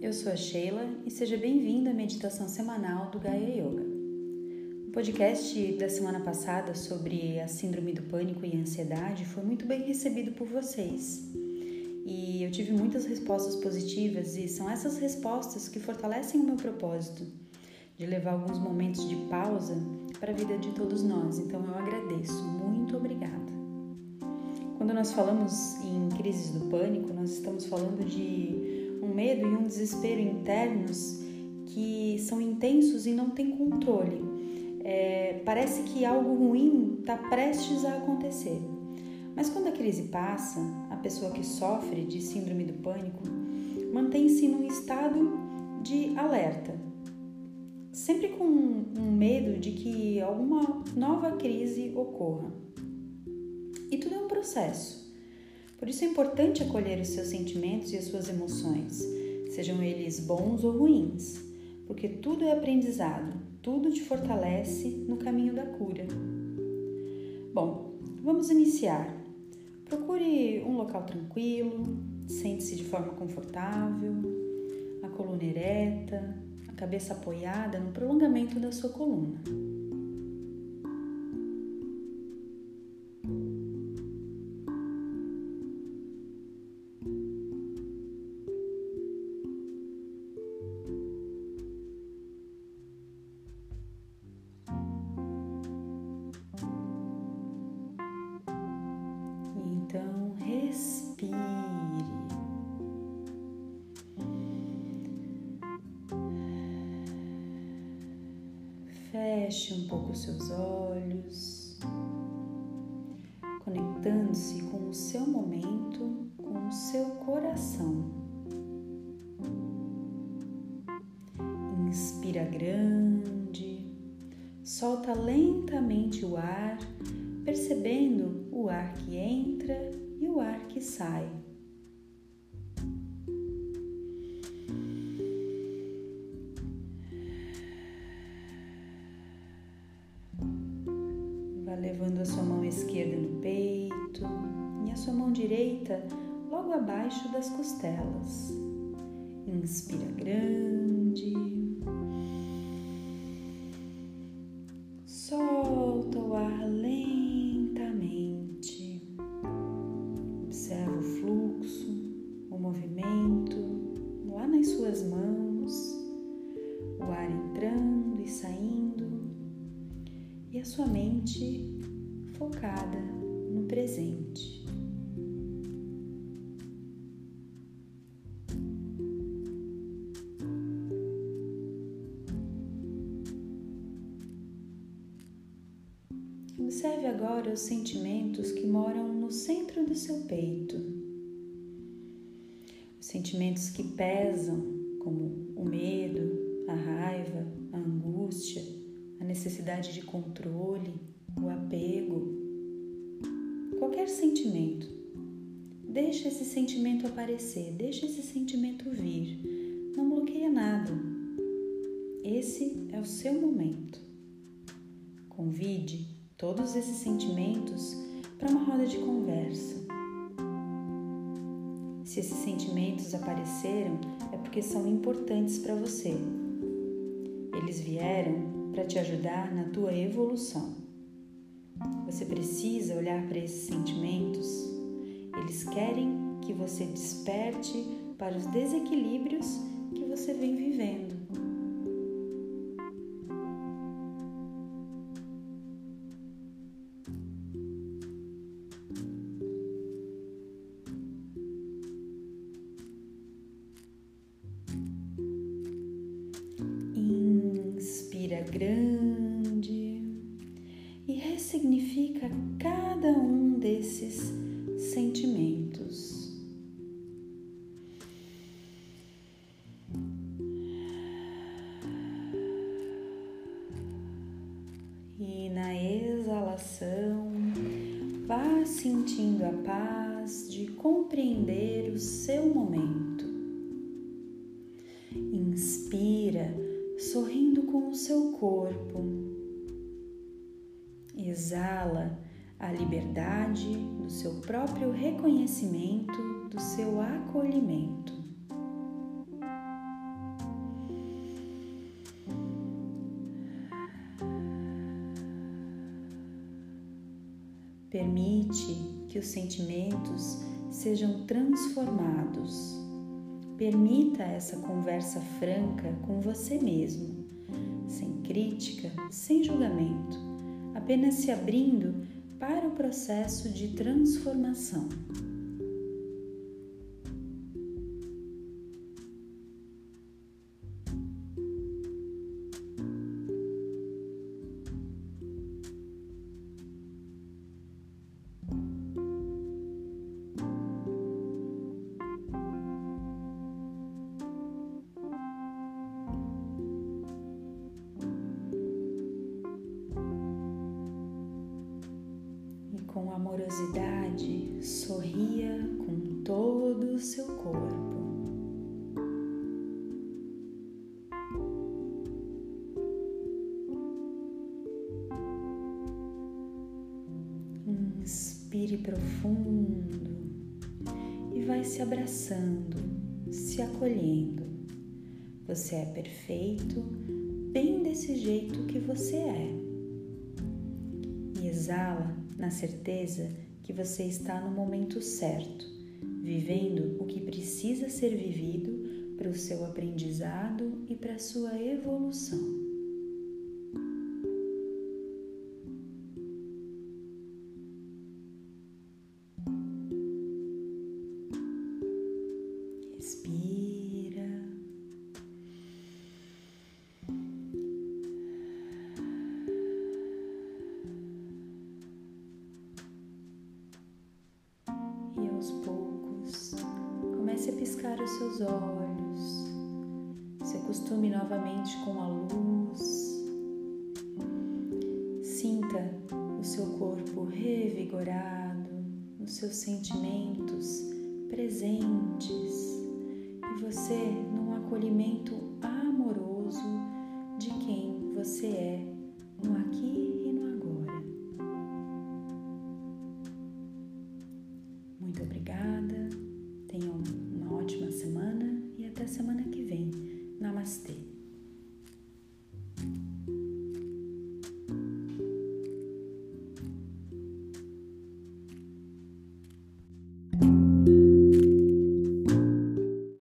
Eu sou a Sheila e seja bem-vindo à meditação semanal do Gaia Yoga. O podcast da semana passada sobre a síndrome do pânico e a ansiedade foi muito bem recebido por vocês. E eu tive muitas respostas positivas e são essas respostas que fortalecem o meu propósito de levar alguns momentos de pausa para a vida de todos nós. Então eu agradeço, muito obrigada. Quando nós falamos em crises do pânico, nós estamos falando de um medo e um desespero internos que são intensos e não têm controle. Parece que algo ruim está prestes a acontecer. Mas quando a crise passa, a pessoa que sofre de síndrome do pânico mantém-se num estado de alerta, sempre com um medo de que alguma nova crise ocorra. E tudo é um processo. Por isso é importante acolher os seus sentimentos e as suas emoções, sejam eles bons ou ruins, porque tudo é aprendizado, tudo te fortalece no caminho da cura. Bom, vamos iniciar. Procure um local tranquilo, sente-se de forma confortável, a coluna ereta, a cabeça apoiada no prolongamento da sua coluna. Então, respire. Feche um pouco os seus olhos, conectando-se com o seu momento, com o seu coração. Inspira grande, solta lentamente o ar, percebendo o ar que entra e o ar que sai. Vá levando a sua mão esquerda no peito e a sua mão direita logo abaixo das costelas. Inspira grande. Solta o ar lentamente. Observa o fluxo, o movimento lá nas suas mãos, o ar entrando e saindo, e a sua mente focada no presente. Observe agora os sentimentos que moram no centro do seu peito. Os sentimentos que pesam, como o medo, a raiva, a angústia, a necessidade de controle, o apego. Qualquer sentimento. Deixa esse sentimento aparecer, deixa esse sentimento vir. Não bloqueia nada. Esse é o seu momento. Convide todos esses sentimentos para uma roda de conversa. Se esses sentimentos apareceram, é porque são importantes para você. Eles vieram para te ajudar na tua evolução. Você precisa olhar para esses sentimentos. Eles querem que você desperte para os desequilíbrios que você vem vivendo. Inspira grande e ressignifica cada um desses sentimentos. E na exalação, vá sentindo a paz de compreender o seu momento. Inspira, sorrindo com o seu corpo. Exala a liberdade do seu próprio reconhecimento, do seu acolhimento. Permite que os sentimentos sejam transformados. Permita essa conversa franca com você mesmo, sem crítica, sem julgamento, apenas se abrindo para o processo de transformação. Com amorosidade, sorria com todo o seu corpo. Inspire profundo e vai se abraçando, se acolhendo. Você é perfeito, bem desse jeito que você é. E exala na certeza que você está no momento certo, vivendo o que precisa ser vivido para o seu aprendizado e para a sua evolução. Respira. E aos poucos, comece a piscar os seus olhos. Se acostume novamente com a luz. Sinta o seu corpo revigorado, os seus sentimentos presentes e você num acolhimento amoroso de quem você é no aqui e no agora. Muito obrigada, tenham uma ótima semana e até semana que vem. Namastê!